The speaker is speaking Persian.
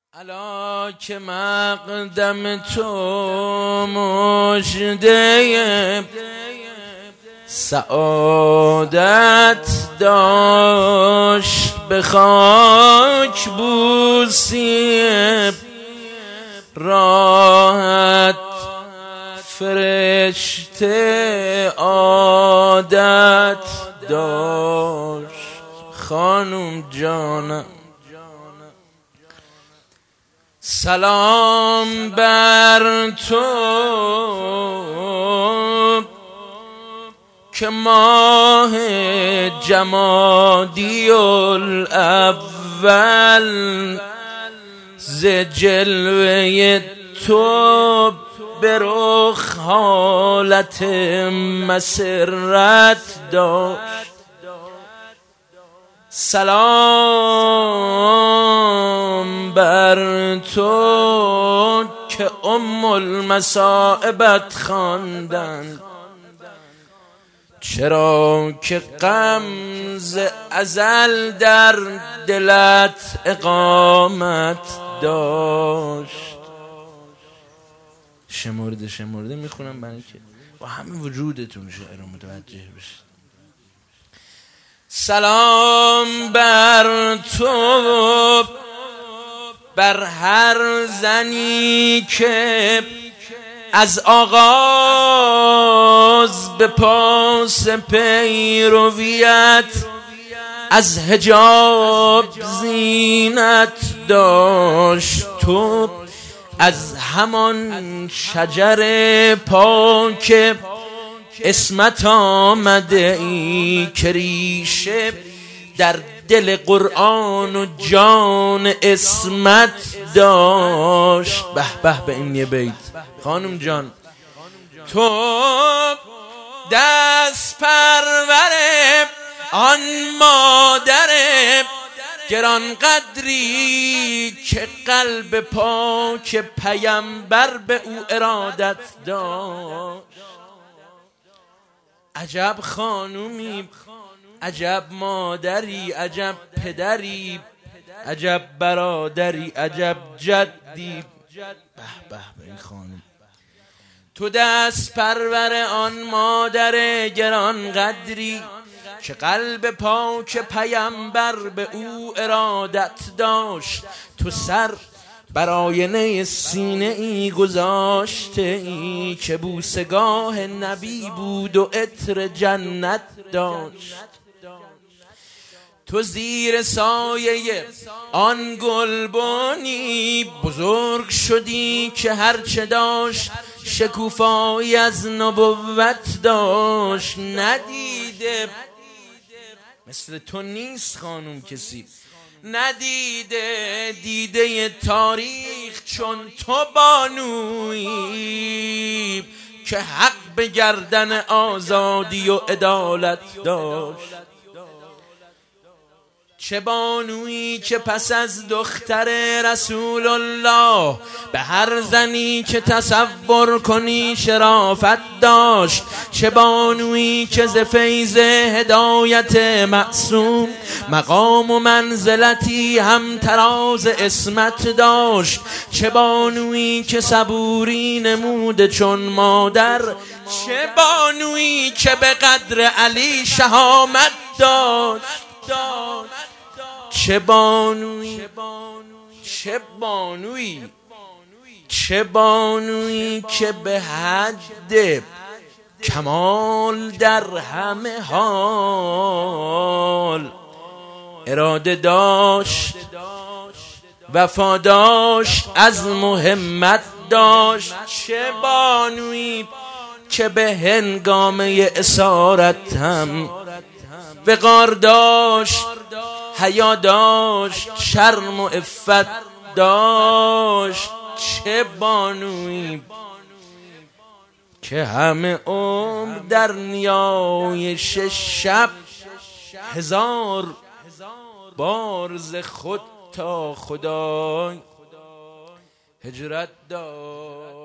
الا که مقدم تو مژده سعادت داشت، به خاک بوسی راحت فرشته عادت داشت. خانم جانم سلام بر تو که ماه جمادی الاول ز جلوه تو به رخ حالت مسرت داشت. سلام بر تو که ام المصائبت خواندند، چرا که غم ز ازل در دلت اقامت داشت. شمرده میخونم برای که با همه وجودتون شعر متوجه بشید. سلام بر تو بر هر زنی که از آغاز به پاس پیرویت از حجاب زینت داشت. تو از همان شجر پاک اسمت آمده ای که ریشه در دل قرآن و جان اسمت داشت. به به به این یه بیت. خانم جان تو دست پروره آن مادر گران قدری که قلب پاک پیمبر به او ارادت داشت. عجب خانومی، عجب مادری، عجب پدری، عجب برادری، عجب جدی. به به به این خانم. تو دست پرور آن مادر گران قدری که قلب پاک پیمبر به او ارادت داشت. تو سر بر آینه سینه ای گذاشته ای که بوسگاه نبی بود و عطر جنت داشت. تو زیر سایه آن گلبانی بزرگ شدی که هرچه داشت شکوفایی از نبوت داشت. ندیده مثل تو نیست خانم کسی، ندیده دیده تاریخ چون تو بانویی که حق به گردن آزادی و عدالت داشت. چه بانویی که پس از دختر رسول الله به هر زنی که تصور کنی شرافت داشت. چه بانویی که ز فیض هدایت معصوم مقام و منزلتی هم تراز اسمت داشت. چه بانویی که صبوری نموده چون مادر. چه بانویی که به قدر علی شهامت داشت. چه بانویی که به حد کمال در همه حال اراده داشت، وفا داشت، عزم و همت داشت. چه بانویی که به هنگامه اسارت هم وقار داشت، حیا داشت، شرم و عفت داشت. چه بانویی که همه عمر در نیایش شب 1000 بار ز خود تا خدای هجرت داشت.